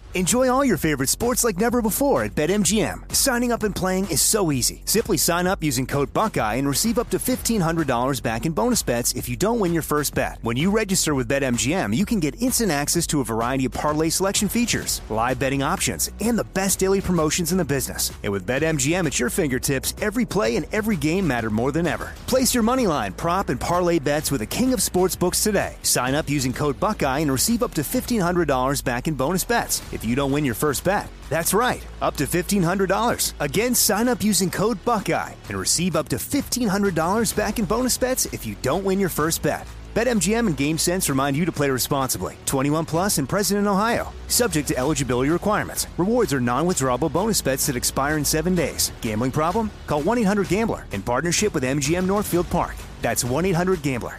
Enjoy all your favorite sports like never before at BetMGM. Signing up and playing is so easy. Simply sign up using code Buckeye and receive up to $1,500 back in bonus bets if you don't win your first bet. When you register with BetMGM, you can get instant access to a variety of parlay selection features, live betting options, and the best daily promotions in the business. And with BetMGM at your fingertips, every play and every game matter more than ever. Place your moneyline, prop, and parlay bets with the king of sportsbooks today. Sign up using code Buckeye and receive up to $1,500 back in bonus bets if you don't win your first bet. That's right, up to $1,500. Again, sign up using code Buckeye and receive up to $1,500 back in bonus bets if you don't win your first bet. BetMGM and GameSense remind you to play responsibly. 21 plus and present in Ohio. Subject to eligibility requirements. Rewards are non-withdrawable bonus bets that expire in 7 days. Gambling problem? Call 1-800-GAMBLER in partnership with MGM Northfield Park. That's 1-800-GAMBLER.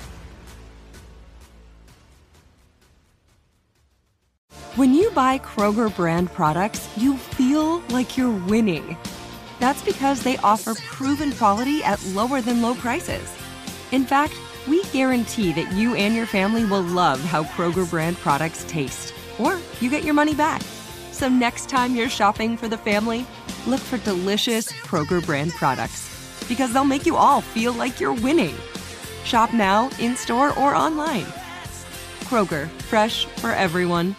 When you buy Kroger brand products, you feel like you're winning. That's because they offer proven quality at lower than low prices. In fact, we guarantee that you and your family will love how Kroger brand products taste, or you get your money back. So next time you're shopping for the family, look for delicious Kroger brand products, because they'll make you all feel like you're winning. Shop now, in-store, or online. Kroger, fresh for everyone.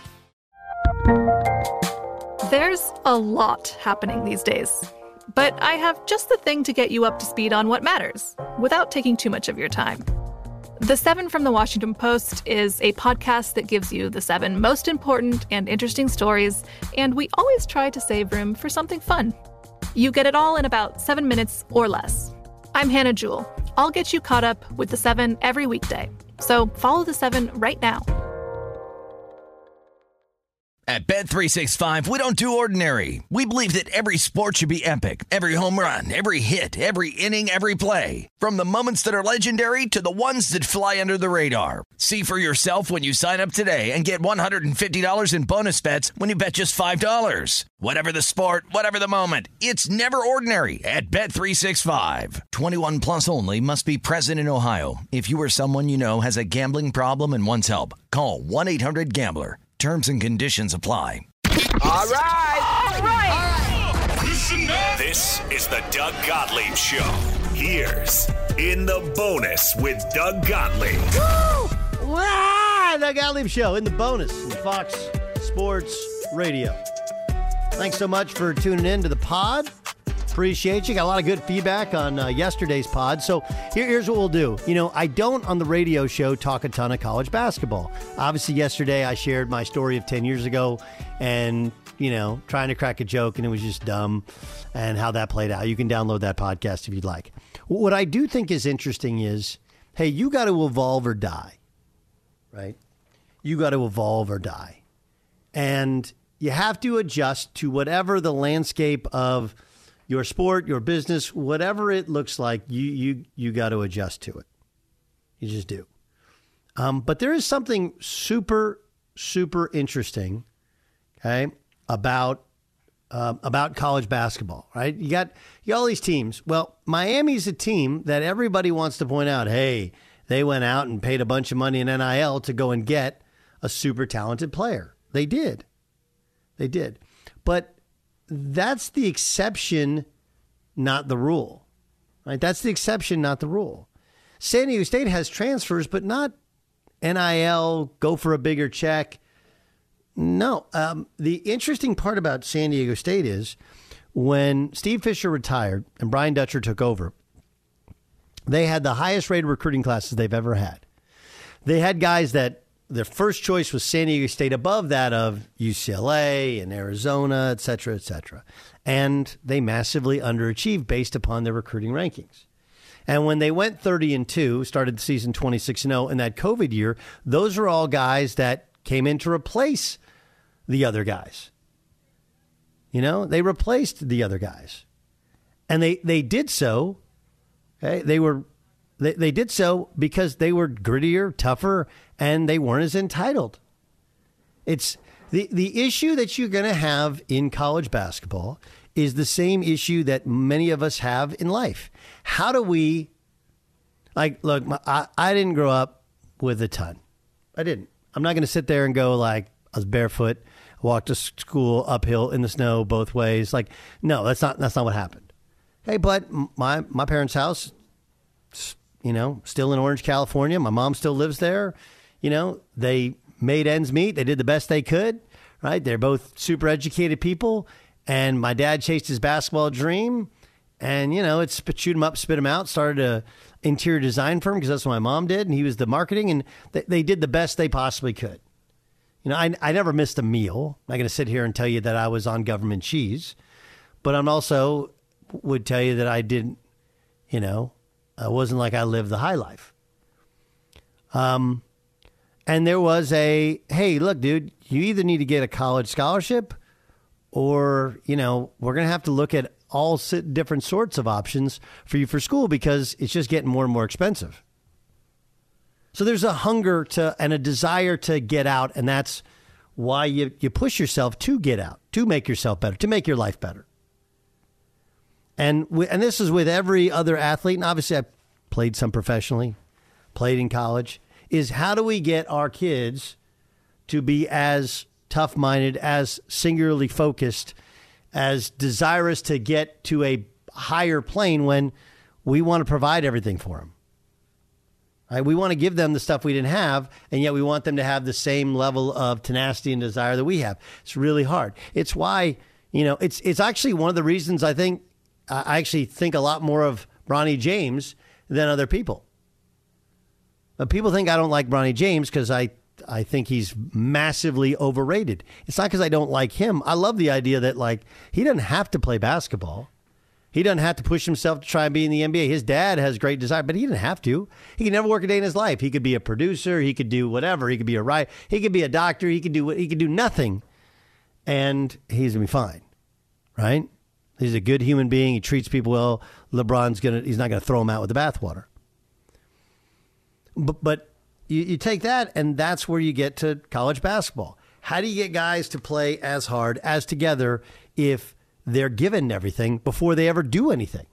There's a lot happening these days, but I have just the thing to get you up to speed on what matters without taking too much of your time. The 7 from the Washington Post is a podcast that gives you the 7 most important and interesting stories, and we always try to save room for something fun. You get it all in about 7 minutes or less. I'm Hannah Jewell. I'll get you caught up with the 7 every weekday. So follow the 7 right now. At Bet365, we don't do ordinary. We believe that every sport should be epic. Every home run, every hit, every inning, every play. From the moments that are legendary to the ones that fly under the radar. See for yourself when you sign up today and get $150 in bonus bets when you bet just $5. Whatever the sport, whatever the moment, it's never ordinary at Bet365. 21 plus only. Must be present in Ohio. If you or someone you know has a gambling problem and wants help, call 1-800-GAMBLER. Terms and conditions apply. All right. All right. Listen up. This is the Doug Gottlieb Show. Here's In the Bonus with Doug Gottlieb. Woo! Wow, Doug Gottlieb Show in the bonus in Fox Sports Radio. Thanks so much for tuning in to the pod. Appreciate you. Got a lot of good feedback on yesterday's pod. So here's what we'll do. You know, I don't on the radio show talk a ton of college basketball. Obviously, yesterday I shared my story of 10 years ago and, you know, trying to crack a joke and it was just dumb and how that played out. You can download that podcast if you'd like. What I do think is interesting is, hey, you got to evolve or die, right? You got to evolve or die. And you have to adjust to whatever the landscape of your sport, your business, whatever it looks like, you got to adjust to it. You just do. But there is something super, super interesting, okay, about college basketball, right? You got all these teams. Well, Miami's a team that everybody wants to point out, hey, they went out and paid a bunch of money in NIL to go and get a super talented player. They did. But that's the exception, not the rule, right? That's the exception, not the rule. San Diego State has transfers, but not NIL, go for a bigger check. No. The interesting part about San Diego State is when Steve Fisher retired and Brian Dutcher took over, they had the highest rated recruiting classes they've ever had. They had guys that their first choice was San Diego State above that of UCLA and Arizona, et cetera, et cetera. And they massively underachieved based upon their recruiting rankings. And when they went 30-2, started the season 26-0 in that COVID year, those are all guys that came in to replace the other guys. You know, they replaced the other guys. And they did so. Okay, They did so because they were grittier, tougher, and they weren't as entitled. It's the issue that you're going to have in college basketball is the same issue that many of us have in life. How do we, look, I didn't grow up with a ton. I didn't. I'm not going to sit there and go like I was barefoot walked to school uphill in the snow both ways. Like, no, that's not what happened. Hey, but my parents' house, still in Orange, California. My mom still lives there. They made ends meet. They did the best they could, right? They're both super educated people. And my dad chased his basketball dream. And, it's shoot him up, spit him out. Started a interior design firm because that's what my mom did. And he was the marketing. And they did the best they possibly could. I never missed a meal. I'm not going to sit here and tell you that I was on government cheese. But I'm also would tell you that I didn't, it wasn't like I lived the high life. And there was hey, look, dude, you either need to get a college scholarship or, we're going to have to look at all different sorts of options for you for school because it's just getting more and more expensive. So there's a hunger and a desire to get out. And that's why you push yourself to get out, to make yourself better, to make your life better. And this is with every other athlete. And obviously I played some professionally, played in college, is how do we get our kids to be as tough-minded, as singularly focused, as desirous to get to a higher plane when we want to provide everything for them. Right? We want to give them the stuff we didn't have, and yet we want them to have the same level of tenacity and desire that we have. It's really hard. It's why, it's actually one of the reasons I actually think a lot more of Bronny James than other people. But people think I don't like Bronny James because I think he's massively overrated. It's not because I don't like him. I love the idea that, he doesn't have to play basketball. He doesn't have to push himself to try and be in the NBA. His dad has great desire, but he didn't have to. He could never work a day in his life. He could be a producer. He could do whatever. He could be a writer. He could be a doctor. He could do nothing, and he's going to be fine, right? He's a good human being. He treats people well. He's not going to throw him out with the bathwater. But you take that, and that's where you get to college basketball. How do you get guys to play as hard, as together, if they're given everything before they ever do anything?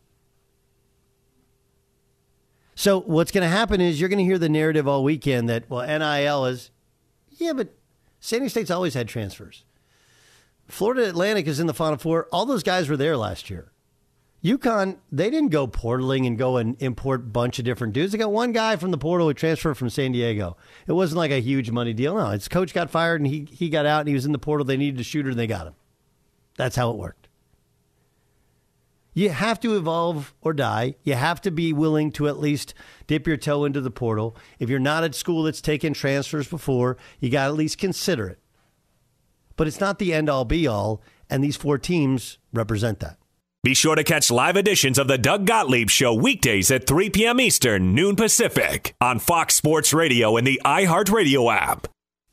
So what's going to happen is you're going to hear the narrative all weekend that, NIL is, but San Diego State's always had transfers. Florida Atlantic is in the Final Four. All those guys were there last year. UConn, they didn't go portaling and go and import a bunch of different dudes. They got one guy from the portal who transferred from San Diego. It wasn't like a huge money deal. No, his coach got fired and he got out and he was in the portal. They needed a shooter and they got him. That's how it worked. You have to evolve or die. You have to be willing to at least dip your toe into the portal. If you're not at school that's taken transfers before, you got to at least consider it. But it's not the end-all, be-all, and these 4 teams represent that. Be sure to catch live editions of the Doug Gottlieb Show weekdays at 3 p.m. Eastern, noon Pacific, on Fox Sports Radio and the iHeartRadio app.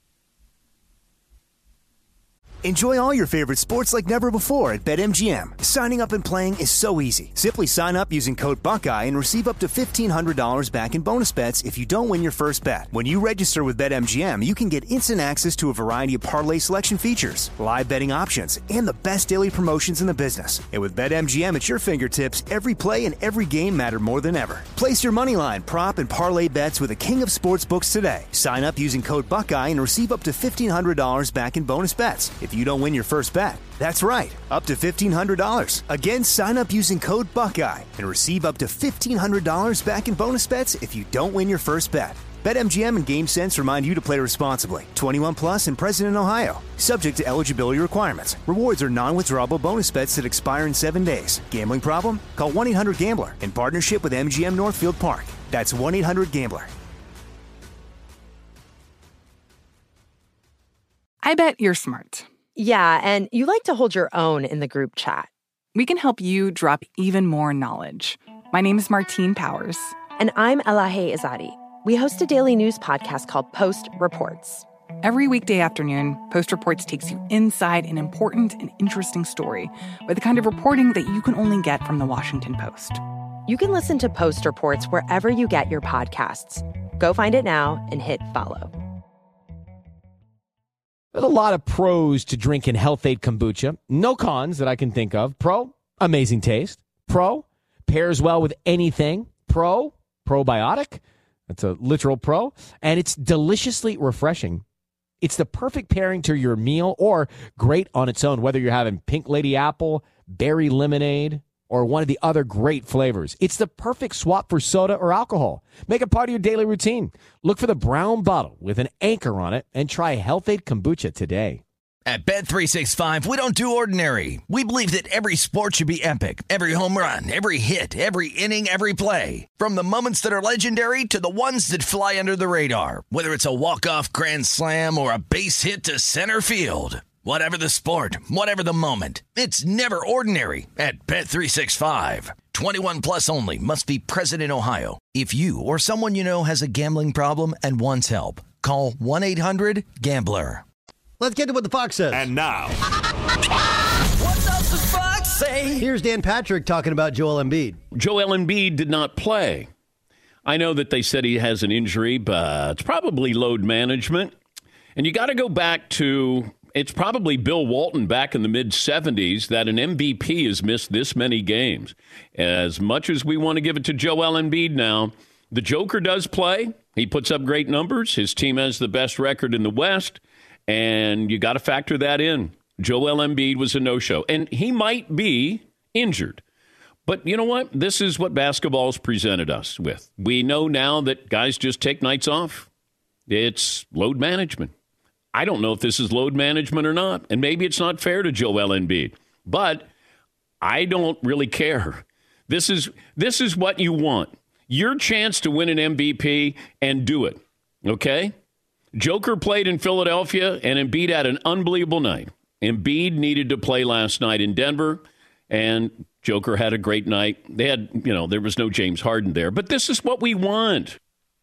Enjoy all your favorite sports like never before at BetMGM. Signing up and playing is so easy. Simply sign up using code Buckeye and receive up to $1,500 back in bonus bets if you don't win your first bet. When you register with BetMGM, you can get instant access to a variety of parlay selection features, live betting options, and the best daily promotions in the business. And with BetMGM at your fingertips, every play and every game matter more than ever. Place your moneyline, prop, and parlay bets with the king of sportsbooks today. Sign up using code Buckeye and receive up to $1,500 back in bonus bets if you don't win your first bet. That's right, up to $1,500. Again, sign up using code Buckeye and receive up to $1,500 back in bonus bets if you don't win your first bet. BetMGM and GameSense remind you to play responsibly. 21 plus and present in Ohio. Subject to eligibility requirements. Rewards are non-withdrawable bonus bets that expire in 7 days. Gambling problem? Call 1-800-GAMBLER in partnership with MGM Northfield Park. That's 1-800-GAMBLER. I bet you're smart. Yeah, and you like to hold your own in the group chat. We can help you drop even more knowledge. My name is Martine Powers. And I'm Elahe Izadi. We host a daily news podcast called Post Reports. Every weekday afternoon, Post Reports takes you inside an important and interesting story with the kind of reporting that you can only get from the Washington Post. You can listen to Post Reports wherever you get your podcasts. Go find it now and hit follow. There's a lot of pros to drinking Health-Ade kombucha. No cons that I can think of. Pro, amazing taste. Pro, pairs well with anything. Pro, probiotic. That's a literal pro. And it's deliciously refreshing. It's the perfect pairing to your meal or great on its own, whether you're having Pink Lady Apple, berry lemonade, or one of the other great flavors. It's the perfect swap for soda or alcohol. Make it part of your daily routine. Look for the brown bottle with an anchor on it and try Health-Ade Kombucha today. At Bet365, we don't do ordinary. We believe that every sport should be epic. Every home run, every hit, every inning, every play. From the moments that are legendary to the ones that fly under the radar. Whether it's a walk-off grand slam or a base hit to center field. Whatever the sport, whatever the moment. It's never ordinary at Bet365. 21 plus only. Must be present in Ohio. If you or someone you know has a gambling problem and wants help, call 1-800-GAMBLER. Let's get to what the Fox says. And now, what does the Fox say? Here's Dan Patrick talking about Joel Embiid. Joel Embiid did not play. I know that they said he has an injury, but it's probably load management. And you got to go back to, it's probably Bill Walton back in the mid-'70s that an MVP has missed this many games. As much as we want to give it to Joel Embiid now, the Joker does play. He puts up great numbers. His team has the best record in the West. And you got to factor that in. Joel Embiid was a no-show. And he might be injured. But you know what? This is what basketball's presented us with. We know now that guys just take nights off. It's load management. I don't know if this is load management or not. And maybe it's not fair to Joel Embiid. But I don't really care. This is what you want. Your chance to win an MVP and do it. Okay? Joker played in Philadelphia, and Embiid had an unbelievable night. Embiid needed to play last night in Denver, and Joker had a great night. They had, there was no James Harden there, but this is what we want.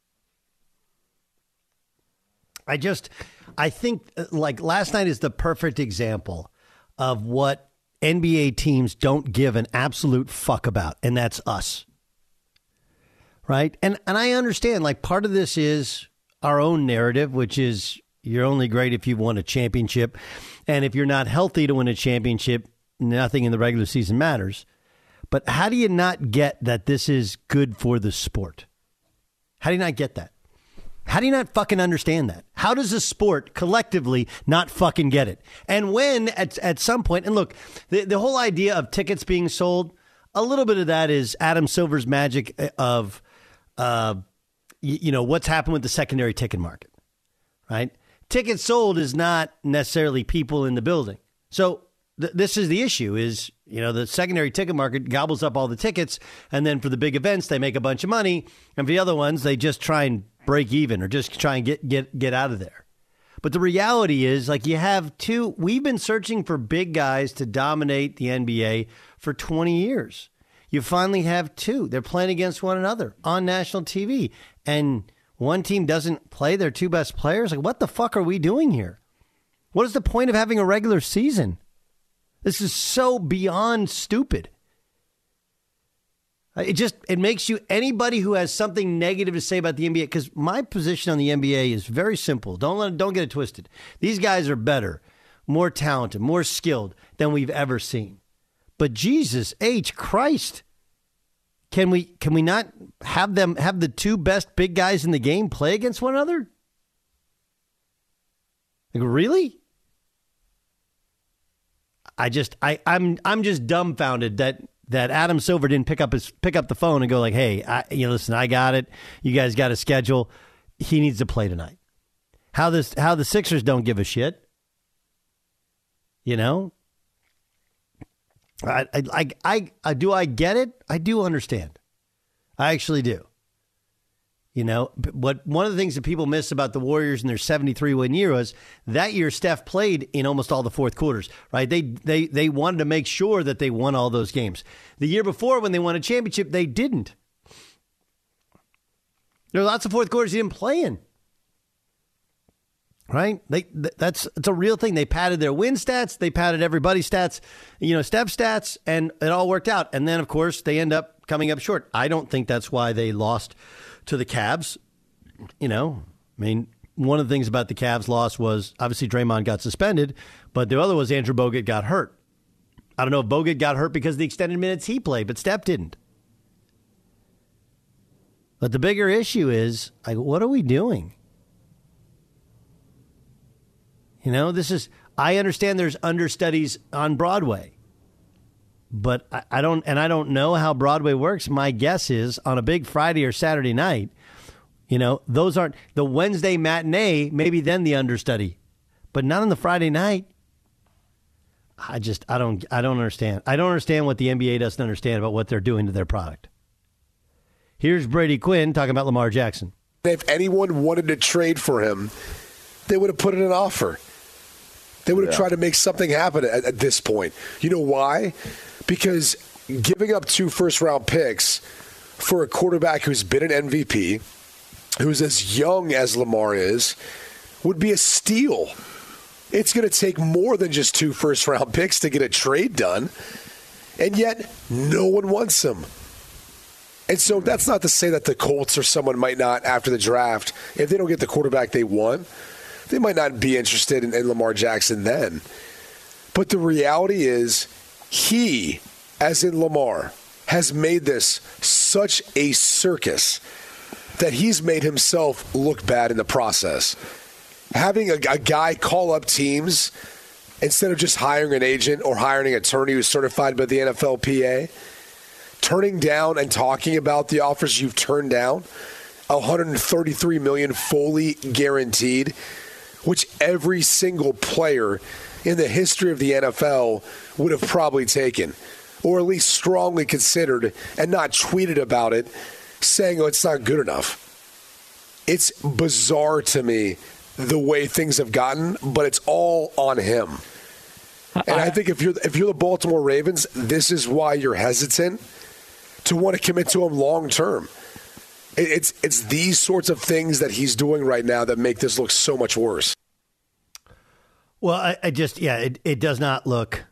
I think like last night is the perfect example of what NBA teams don't give an absolute fuck about, and that's us. Right? And I understand, like, part of this is our own narrative, which is you're only great if you've won a championship. And if you're not healthy to win a championship, nothing in the regular season matters. But how do you not get that this is good for the sport? How do you not get that? How do you not fucking understand that? How does the sport collectively not fucking get it? And when at some point, and look, the whole idea of tickets being sold, a little bit of that is Adam Silver's magic of what's happened with the secondary ticket market, right? Tickets sold is not necessarily people in the building. So this is the issue is, the secondary ticket market gobbles up all the tickets. And then for the big events, they make a bunch of money. And for the other ones, they just try and break even or just try and get out of there. But the reality is, like, you have we've been searching for big guys to dominate the NBA for 20 years. You finally have two. They're playing against one another on national TV. And one team doesn't play their two best players. Like, what the fuck are we doing here? What is the point of having a regular season? This is so beyond stupid. It makes you, anybody who has something negative to say about the NBA, because my position on the NBA is very simple. Don't get it twisted. These guys are better, more talented, more skilled than we've ever seen. But Jesus H. Christ, can we not have the two best big guys in the game play against one another? Like, really? I'm just dumbfounded that Adam Silver didn't pick up the phone and go like, hey, listen, I got it. You guys got a schedule. He needs to play tonight. How the Sixers don't give a shit. Do I get it? I do understand. I actually do. But one of the things that people miss about the Warriors and their 73-win year was that year Steph played in almost all the fourth quarters, right? They wanted to make sure that they won all those games. The year before, when they won a championship, they didn't. There were lots of fourth quarters he didn't play in. Right? It's a real thing. They padded their win stats. They padded everybody's stats, Steph's stats, and it all worked out. And then, of course, they end up coming up short. I don't think that's why they lost to the Cavs. One of the things about the Cavs loss was obviously Draymond got suspended, but the other was Andrew Bogut got hurt. I don't know if Bogut got hurt because of the extended minutes he played, but Steph didn't. But the bigger issue is, like, what are we doing? I understand there's understudies on Broadway, but I don't know how Broadway works. My guess is on a big Friday or Saturday night, those aren't the Wednesday matinee, maybe then the understudy, but not on the Friday night. I don't understand. I don't understand what the NBA doesn't understand about what they're doing to their product. Here's Brady Quinn talking about Lamar Jackson. If anyone wanted to trade for him, they would have put in an offer. They would have tried to make something happen at this point. You know why? Because giving up 2 first-round picks for a quarterback who's been an MVP, who's as young as Lamar is, would be a steal. It's going to take more than just 2 first-round picks to get a trade done, and yet no one wants him. And so that's not to say that the Colts or someone might not, after the draft, if they don't get the quarterback they want, they might not be interested in Lamar Jackson then. But the reality is he, as in Lamar, has made this such a circus that he's made himself look bad in the process. Having a guy call up teams instead of just hiring an agent or hiring an attorney who's certified by the NFLPA, turning down and talking about the offers you've turned down, $133 million fully guaranteed, which every single player in the history of the NFL would have probably taken, or at least strongly considered and not tweeted about it, saying, oh, it's not good enough. It's bizarre to me the way things have gotten, but it's all on him. And I think if you're the Baltimore Ravens, this is why you're hesitant to want to commit to him long term. It's these sorts of things that he's doing right now that make this look so much worse. Well, it does not look.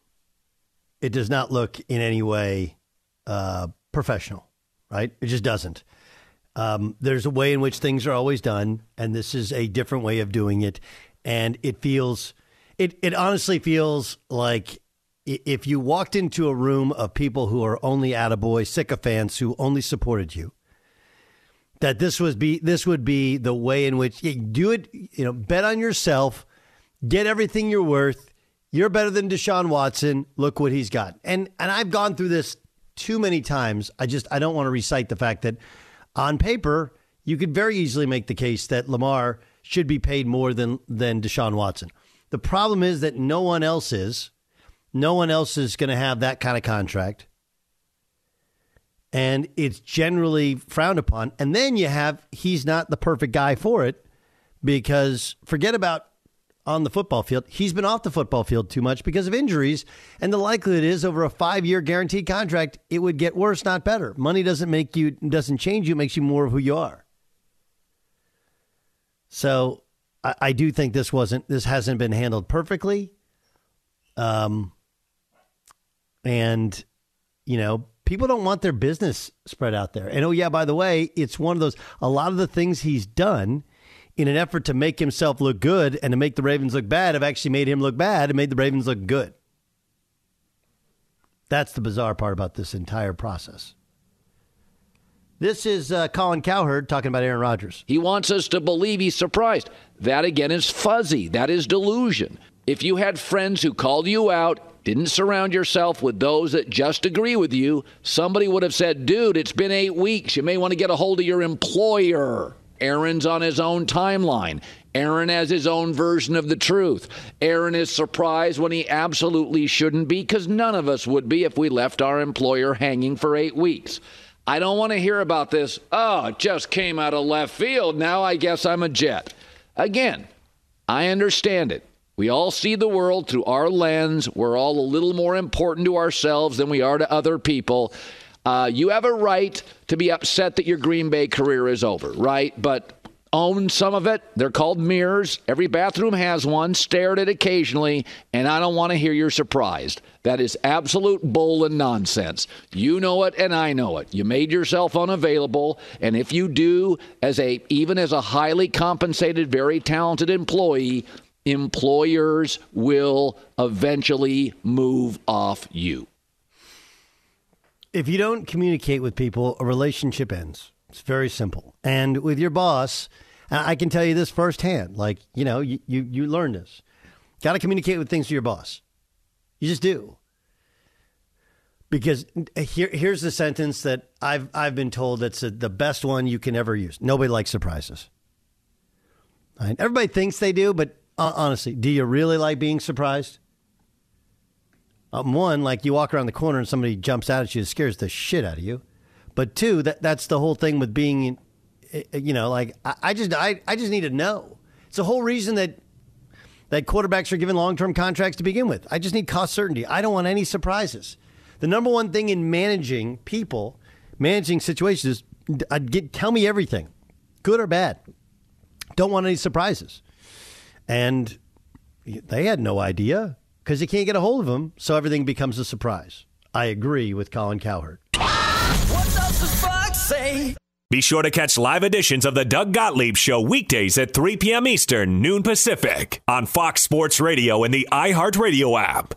It does not look in any way professional, right? It just doesn't. There's a way in which things are always done, and this is a different way of doing it. And it honestly feels like if you walked into a room of people who are only attaboy sycophants who only supported you, that this would be the way in which you do it. Bet on yourself, get everything you're worth. You're better than Deshaun Watson. Look what he's got. And I've gone through this too many times. I don't want to recite the fact that on paper, you could very easily make the case that Lamar should be paid more than Deshaun Watson. The problem is that no one else is. No one else is going to have that kind of contract. And it's generally frowned upon. And then he's not the perfect guy for it, because forget about on the football field. He's been off the football field too much because of injuries. And the likelihood is over a 5-year guaranteed contract, it would get worse, not better. Money doesn't change you, it makes you more of who you are. So I do think this hasn't been handled perfectly. And, people don't want their business spread out there. And, oh, yeah, by the way, it's one of those, a lot of the things he's done in an effort to make himself look good and to make the Ravens look bad have actually made him look bad and made the Ravens look good. That's the bizarre part about this entire process. This is Colin Cowherd talking about Aaron Rodgers. He wants us to believe he's surprised. That, again, is fuzzy. That is delusion. If you had friends who called you out, didn't surround yourself with those that just agree with you, somebody would have said, dude, it's been 8 weeks. You may want to get a hold of your employer. Aaron's on his own timeline. Aaron has his own version of the truth. Aaron is surprised when he absolutely shouldn't be, because none of us would be if we left our employer hanging for 8 weeks. I don't want to hear about this. Oh, it just came out of left field. Now I guess I'm a Jet. Again, I understand it. We all see the world through our lens. We're all a little more important to ourselves than we are to other people. You have a right to be upset that your Green Bay career is over, right? But own some of it. They're called mirrors. Every bathroom has one. Stare at it occasionally, and I don't want to hear you're surprised. That is absolute bull and nonsense. You know it, and I know it. You made yourself unavailable, and if you do, even as a highly compensated, very talented employee, employers will eventually move off you. If you don't communicate with people, a relationship ends. It's very simple. And with your boss, I can tell you this firsthand. You learn this. Got to communicate with things to your boss. You just do. Because here's the sentence that I've been told that's the best one you can ever use. Nobody likes surprises. Right? Everybody thinks they do, but honestly, do you really like being surprised? One, like you walk around the corner and somebody jumps out at you, it scares the shit out of you. But two, that's the whole thing with being, like I just need to know. It's the whole reason that quarterbacks are given long-term contracts to begin with. I just need cost certainty. I don't want any surprises. The number one thing in managing people, managing situations is tell me everything, good or bad. Don't want any surprises. And they had no idea because you can't get a hold of them, so everything becomes a surprise. I agree with Colin Cowherd. What does the fox say? Be sure to catch live editions of the Doug Gottlieb Show weekdays at 3 p.m. Eastern, noon Pacific, on Fox Sports Radio and the iHeartRadio app.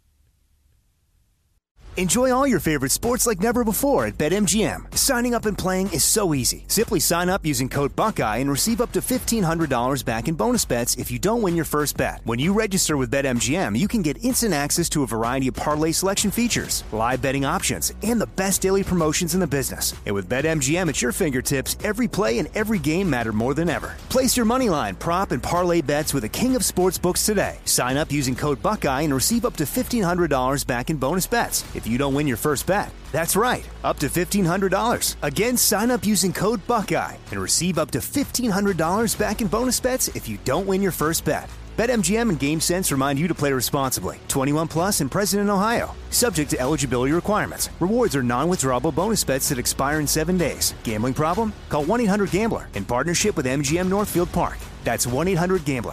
Enjoy all your favorite sports like never before at BetMGM. Signing up and playing is so easy. Simply sign up using code Buckeye and receive up to $1,500 back in bonus bets if you don't win your first bet. When you register with BetMGM, you can get instant access to a variety of parlay selection features, live betting options, and the best daily promotions in the business. And with BetMGM at your fingertips, every play and every game matter more than ever. Place your moneyline, prop, and parlay bets with the king of sportsbooks today. Sign up using code Buckeye and receive up to $1,500 back in bonus bets if you don't win your first bet. That's right, up to $1,500. Again, sign up using code Buckeye and receive up to $1,500 back in bonus bets if you don't win your first bet. BetMGM and GameSense remind you to play responsibly. 21 plus and present in Ohio. Subject to eligibility requirements. Rewards are non-withdrawable bonus bets that expire in 7 days. Gambling problem? Call 1-800-GAMBLER in partnership with MGM Northfield Park. That's 1-800-GAMBLER.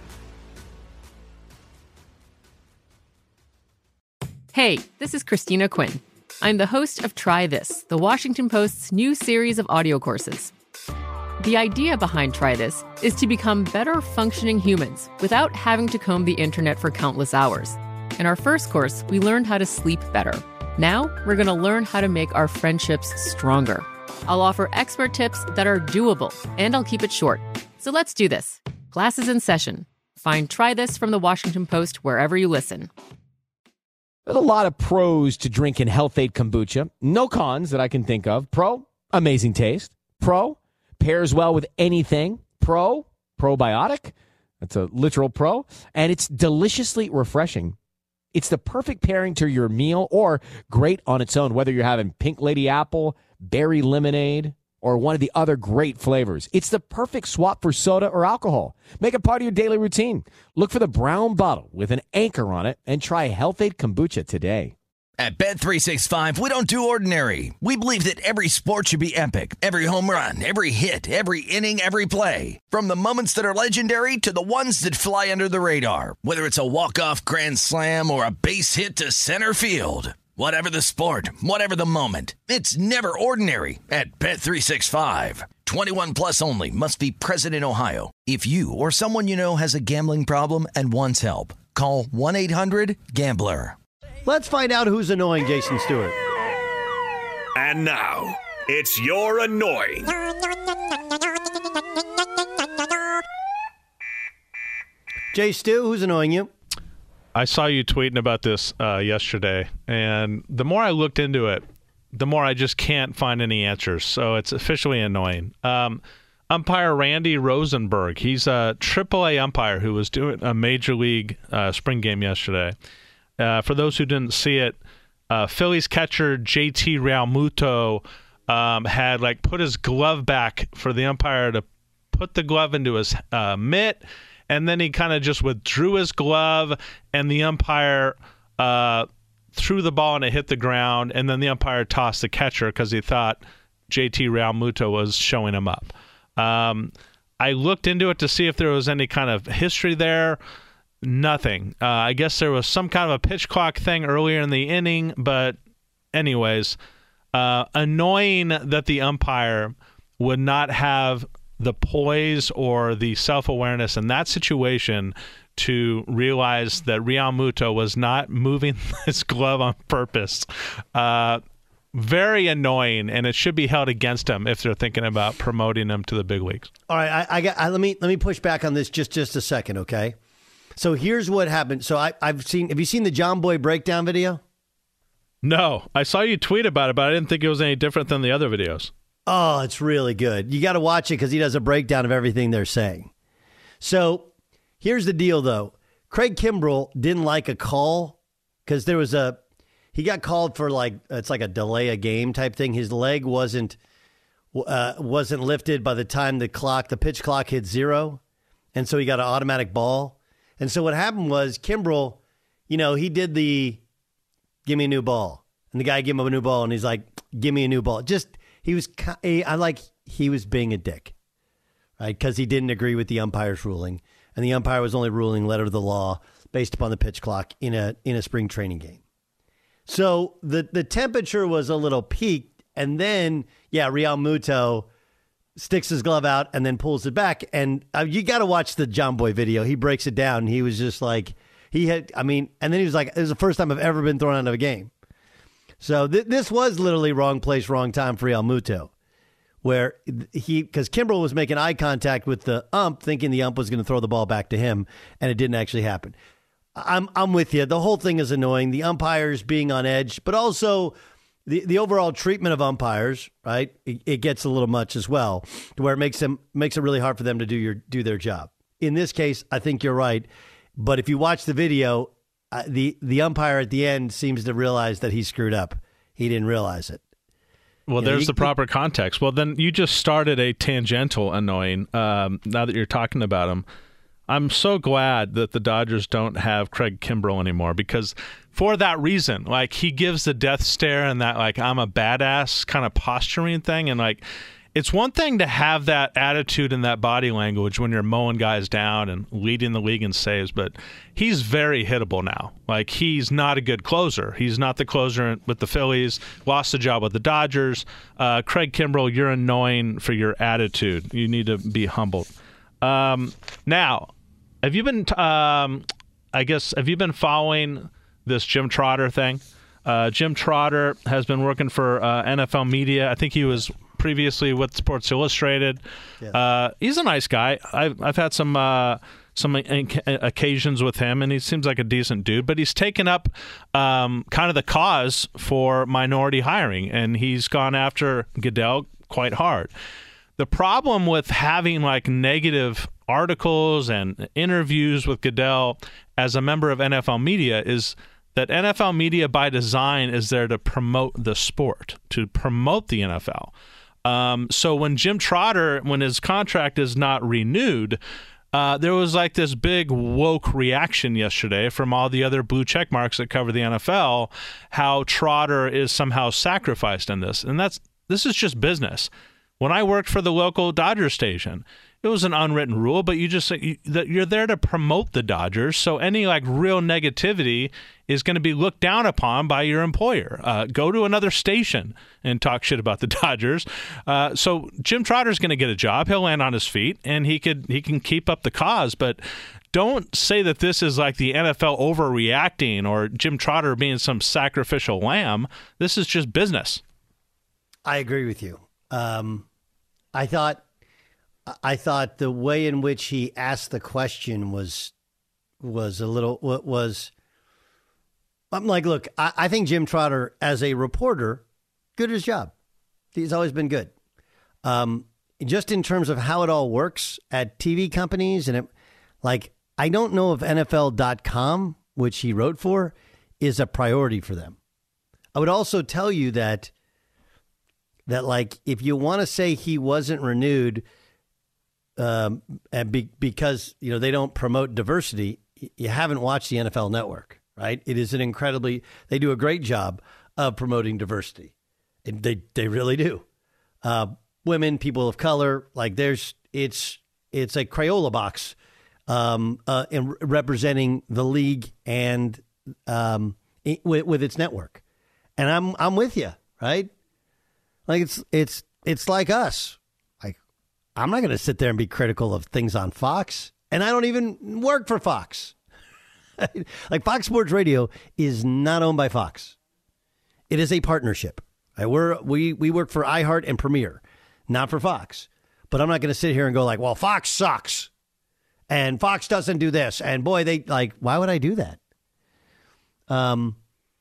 Hey, this is Christina Quinn. I'm the host of Try This, the Washington Post's new series of audio courses. The idea behind Try This is to become better functioning humans without having to comb the internet for countless hours. In our first course, we learned how to sleep better. Now, we're going to learn how to make our friendships stronger. I'll offer expert tips that are doable, and I'll keep it short. So let's do this. Class is in session. Find Try This from the Washington Post wherever you listen. There's a lot of pros to drinking Health-Ade kombucha. No cons that I can think of. Pro, amazing taste. Pro, pairs well with anything. Pro, probiotic. That's a literal pro. And it's deliciously refreshing. It's the perfect pairing to your meal or great on its own, whether you're having pink lady apple, berry lemonade, or one of the other great flavors. It's the perfect swap for soda or alcohol. Make it part of your daily routine. Look for the brown bottle with an anchor on it and try Health-Ade kombucha today. At Bet365, we don't do ordinary. We believe that every sport should be epic. Every home run, every hit, every inning, every play. From the moments that are legendary to the ones that fly under the radar. Whether it's a walk-off grand slam or a base hit to center field. Whatever the sport, whatever the moment, it's never ordinary at Bet365. 21 plus only. Must be present in Ohio. If you or someone you know has a gambling problem and wants help, call 1-800-GAMBLER. Let's find out who's annoying Jason Stewart. And now, it's your annoying. Jay Stu, who's annoying you? I saw you tweeting about this yesterday, and the more I looked into it, the more I just can't find any answers. So it's officially annoying. Umpire Randy Rosenberg, he's a AAA umpire who was doing a Major League spring game yesterday. For those who didn't see it, Phillies catcher JT Realmuto had put his glove back for the umpire to put the glove into his mitt. And then he kind of just withdrew his glove, and the umpire threw the ball and it hit the ground. And then the umpire tossed the catcher because he thought JT Realmuto was showing him up. I looked into it to see if there was any kind of history there. Nothing. I guess there was some kind of a pitch clock thing earlier in the inning. But anyways, annoying that the umpire would not have the poise or the self-awareness in that situation to realize that Realmuto was not moving his glove on purpose. Very annoying, and it should be held against him if they're thinking about promoting him to the big leagues. All right, let me push back on this just a second, okay? So here's what happened. So have you seen the John Boy breakdown video? No, I saw you tweet about it, but I didn't think it was any different than the other videos. Oh, it's really good. You got to watch it because he does a breakdown of everything they're saying. So here's the deal, though. Craig Kimbrell didn't like a call because he got called for it's like a delay a game type thing. His leg wasn't lifted by the time the pitch clock hit 0. And so he got an automatic ball. And so what happened was Kimbrell, he did the give me a new ball. And the guy gave him a new ball and he's like, give me a new ball. He was being a dick, right? Because he didn't agree with the umpire's ruling. And the umpire was only ruling letter of the law based upon the pitch clock in a spring training game. So the temperature was a little peaked. And then, Real Muto sticks his glove out and then pulls it back. And you got to watch the John Boy video. He breaks it down. He was just like, and then he was like, it was the first time I've ever been thrown out of a game. So this was literally wrong place, wrong time for Real Muto, where because Kimbrell was making eye contact with the ump, thinking the ump was going to throw the ball back to him, and it didn't actually happen. I'm with you. The whole thing is annoying. The umpires being on edge, but also the overall treatment of umpires, right? It gets a little much as well, to where it makes it really hard for them to do their job. In this case, I think you're right. But if you watch the video, the umpire at the end seems to realize that he screwed up. He didn't realize it. Well, there's the proper context. Well, then you just started a tangential annoying. Now that you're talking about him, I'm so glad that the Dodgers don't have Craig Kimbrell anymore, because for that reason, he gives the death stare and that I'm a badass kind of posturing thing, and it's one thing to have that attitude and that body language when you're mowing guys down and leading the league in saves, but he's very hittable now. He's not a good closer. He's not the closer with the Phillies, lost the job with the Dodgers. Craig Kimbrell, you're annoying for your attitude. You need to be humbled. Now, have you been, have you been following this Jim Trotter thing? Jim Trotter has been working for NFL Media. I think he was previously with Sports Illustrated. Yeah. He's a nice guy. I've had some occasions with him, and he seems like a decent dude. But he's taken up kind of the cause for minority hiring, and he's gone after Goodell quite hard. The problem with having negative articles and interviews with Goodell as a member of NFL Media is that NFL Media by design is there to promote the sport, to promote the NFL. So when Jim Trotter, when his contract is not renewed, there was this big woke reaction yesterday from all the other blue check marks that cover the NFL, how Trotter is somehow sacrificed in this. And this is just business. When I worked for the local Dodgers station, it was an unwritten rule, but you're there to promote the Dodgers. So any real negativity is going to be looked down upon by your employer. Go to another station and talk shit about the Dodgers. So Jim Trotter's going to get a job. He'll land on his feet, and he can keep up the cause. But don't say that this is the NFL overreacting or Jim Trotter being some sacrificial lamb. This is just business. I agree with you. I thought the way in which he asked the question was a little I'm look, I think Jim Trotter as a reporter, good at his job. He's always been good. Just in terms of how it all works at TV companies and I don't know if NFL.com, which he wrote for, is a priority for them. I would also tell you that if you want to say he wasn't renewed because they don't promote diversity, you haven't watched the NFL Network, right? It is they do a great job of promoting diversity. And they really do. Women, people of color, it's a Crayola box in representing the league and with its network. And I'm with you, right? It's like us. I'm not going to sit there and be critical of things on Fox, and I don't even work for Fox. Fox Sports Radio is not owned by Fox. It is a partnership. We work for iHeart and Premiere, not for Fox. But I'm not going to sit here and go well, Fox sucks, and Fox doesn't do this. And boy, they like, why would I do that? And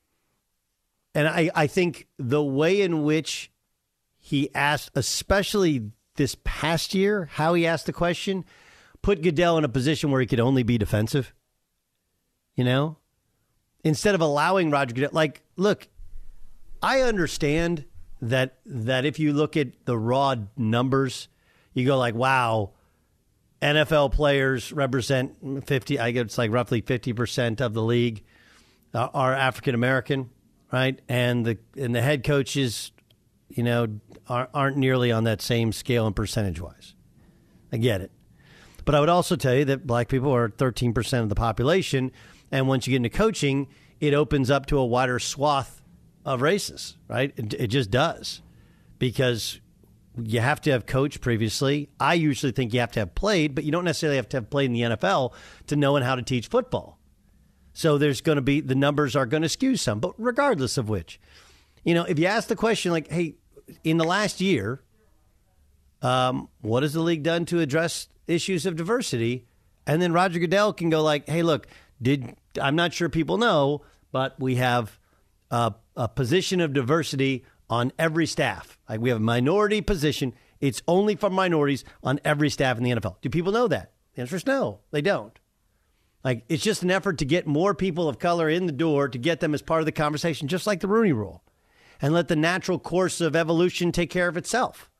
I think the way in which he asked, especially this past year, how he asked the question, put Goodell in a position where he could only be defensive. You know, instead of allowing Roger Goodell, like, look, I understand that if you look at the raw numbers, you go like, wow, NFL players represent 50. I guess it's like roughly 50% of the league are African American, right? And the head coaches, you know, aren't nearly on that same scale and percentage wise. I get it, but I would also tell you that black people are 13% of the population, and once you get into coaching, it opens up to a wider swath of races, right? It just does, because you have to have coached previously. I usually think you have to have played, but you don't necessarily have to have played in the NFL to know how to teach football. So there's going to be, the numbers are going to skew some, but regardless of which, you know, if you ask the question like, hey, in the last year, what has the league done to address issues of diversity? And then Roger Goodell can go like, hey, look, I'm not sure people know, but we have a position of diversity on every staff. Like, we have a minority position. It's only for minorities on every staff in the NFL. Do people know that? The answer is no, they don't. Like, it's just an effort to get more people of color in the door, to get them as part of the conversation, just like the Rooney Rule, and let the natural course of evolution take care of itself.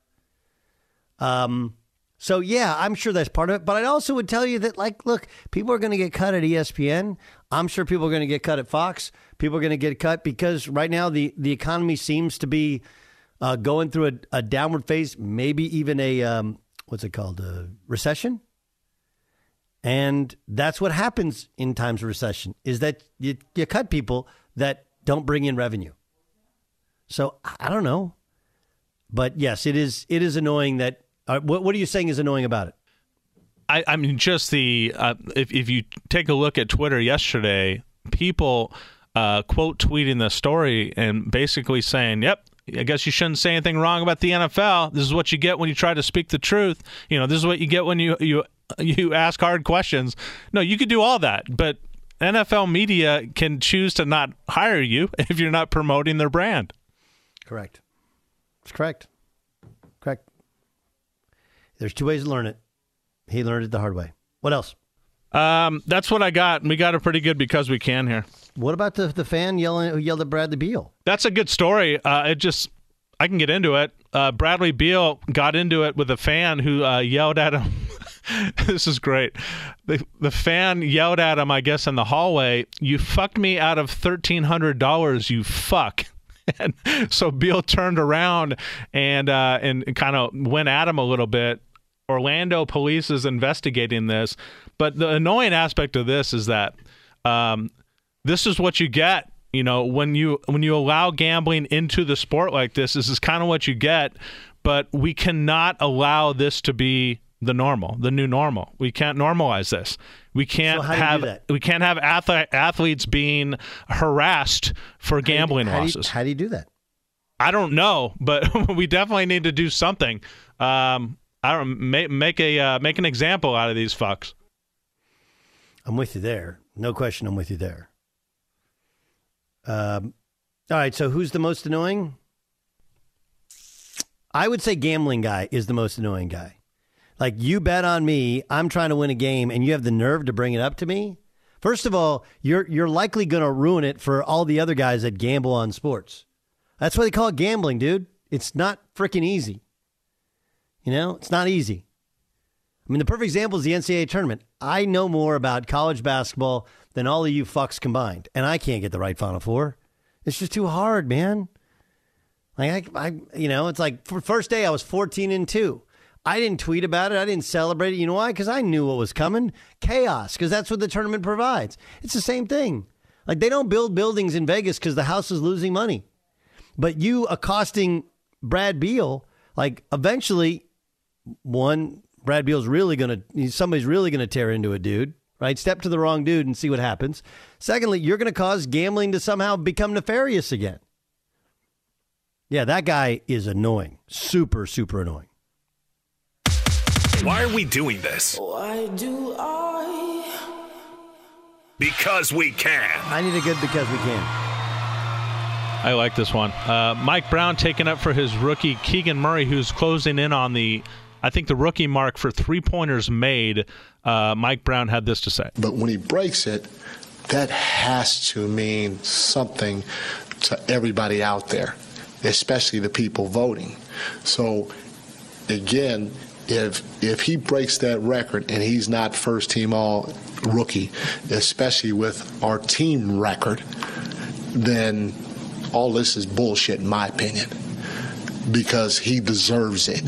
So, yeah, I'm sure that's part of it. But I also would tell you that, like, look, people are going to get cut at ESPN. I'm sure people are going to get cut at Fox. People are going to get cut because right now the economy seems to be going through a downward phase, maybe even a, what's it called, a recession. And that's what happens in times of recession, is that you cut people that don't bring in revenue. So I don't know. But, yes, it is annoying that. What are you saying is annoying about it? I mean, just the if you take a look at Twitter yesterday, people quote tweeting the story and basically saying, yep, I guess you shouldn't say anything wrong about the NFL. This is what you get when you try to speak the truth. You know, this is what you get when you ask hard questions. No, you could do all that, but NFL media can choose to not hire you if you're not promoting their brand. Correct. It's correct. Correct. There's two ways to learn it. He learned it the hard way. What else? That's what I got. We got it pretty good because we can here. What about the fan who yelled at Bradley Beal? That's a good story. I can get into it. Bradley Beal got into it with a fan who yelled at him. This is great. The fan yelled at him, I guess, in the hallway, "You fucked me out of $1,300, you fuck." And so Beal turned around and kind of went at him a little bit. Orlando police is investigating this. But the annoying aspect of this is that this is what you get. You know, when you allow gambling into the sport like this is kind of what you get. But we cannot allow this to be the new normal. We can't normalize this. We can't have athletes being harassed for gambling losses. How do you do that? I don't know, but we definitely need to do something. I don't make an example out of these fucks. I'm with you there. No question, I'm with you there. All right, so who's the most annoying? I would say gambling guy is the most annoying guy. Like, you bet on me, I'm trying to win a game, and you have the nerve to bring it up to me? First of all, you're likely going to ruin it for all the other guys that gamble on sports. That's why they call it gambling, dude. It's not freaking easy. You know, it's not easy. I mean, the perfect example is the NCAA tournament. I know more about college basketball than all of you fucks combined, and I can't get the right Final Four. It's just too hard, man. Like, it's like, for first day, I was 14-2. I didn't tweet about it. I didn't celebrate it. You know why? Because I knew what was coming. Chaos, because that's what the tournament provides. It's the same thing. Like, they don't build buildings in Vegas because the house is losing money. But you accosting Brad Beal, like, eventually, Brad Beal's somebody's really going to tear into a dude, right? Step to the wrong dude and see what happens. Secondly, you're going to cause gambling to somehow become nefarious again. Yeah, that guy is annoying. Super, super annoying. Why are we doing this? Why do I? Because we can. I need a good because we can. I like this one. Mike Brown taking up for his rookie Keegan Murray, who's closing in on the rookie mark for three-pointers made. Mike Brown had this to say. But when he breaks it, that has to mean something to everybody out there, especially the people voting. So, again, if he breaks that record and he's not first-team all-rookie, especially with our team record, then all this is bullshit in my opinion, because he deserves it.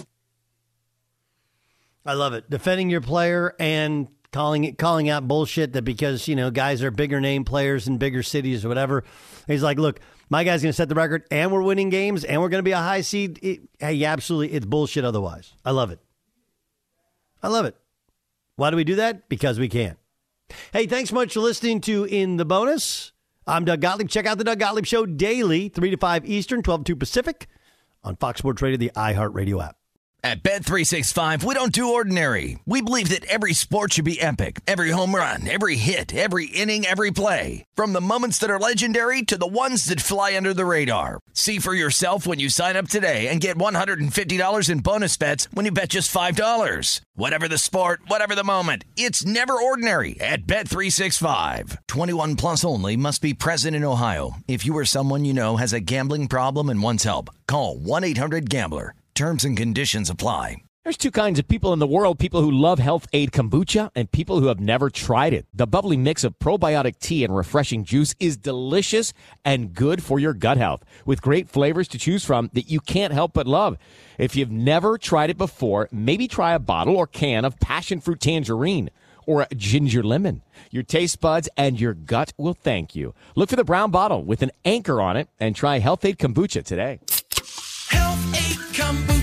I love it. Defending your player and calling out bullshit that because, guys are bigger name players in bigger cities or whatever. He's like, look, my guy's going to set the record and we're winning games and we're going to be a high seed. Absolutely. It's bullshit otherwise. I love it. I love it. Why do we do that? Because we can. Hey, thanks so much for listening to In the Bonus. I'm Doug Gottlieb. Check out the Doug Gottlieb Show daily, 3 to 5 Eastern, 12 to 2 Pacific on Fox Sports Radio, the iHeartRadio app. At Bet365, we don't do ordinary. We believe that every sport should be epic. Every home run, every hit, every inning, every play. From the moments that are legendary to the ones that fly under the radar. See for yourself when you sign up today and get $150 in bonus bets when you bet just $5. Whatever the sport, whatever the moment, it's never ordinary at Bet365. 21 plus only. Must be present in Ohio. If you or someone you know has a gambling problem and wants help, call 1-800-GAMBLER. Terms and conditions apply. There's two kinds of people in the world, people who love Health Aid Kombucha and people who have never tried it. The bubbly mix of probiotic tea and refreshing juice is delicious and good for your gut health, with great flavors to choose from that you can't help but love. If you've never tried it before, maybe try a bottle or can of passion fruit tangerine or ginger lemon. Your taste buds and your gut will thank you. Look for the brown bottle with an anchor on it and try Health Aid Kombucha today. Health Aid Kombucha.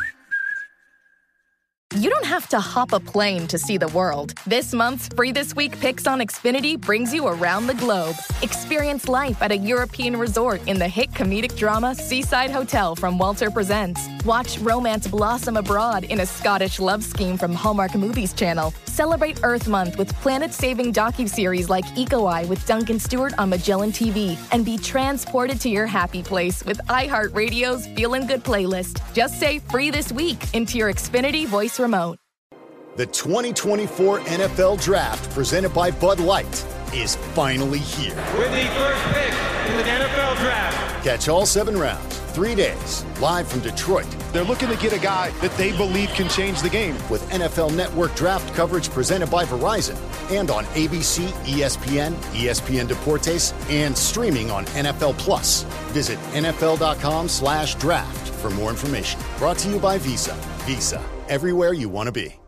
You don't have to hop a plane to see the world. This month's Free This Week Picks on Xfinity brings you around the globe. Experience life at a European resort in the hit comedic drama Seaside Hotel from Walter Presents. Watch romance blossom abroad in a Scottish love scheme from Hallmark Movies Channel. Celebrate Earth Month with planet-saving docuseries like Eco Eye with Duncan Stewart on Magellan TV. And be transported to your happy place with iHeartRadio's Feelin' Good playlist. Just say Free This Week into your Xfinity voice remote. The 2024 NFL Draft, presented by Bud Light, is finally here. With the first pick in the NFL Draft. Catch all 7 rounds, 3 days, live from Detroit. They're looking to get a guy that they believe can change the game. With NFL Network Draft coverage presented by Verizon and on ABC, ESPN, ESPN Deportes, and streaming on NFL Plus. Visit NFL.com/draft for more information. Brought to you by Visa. Visa, everywhere you want to be.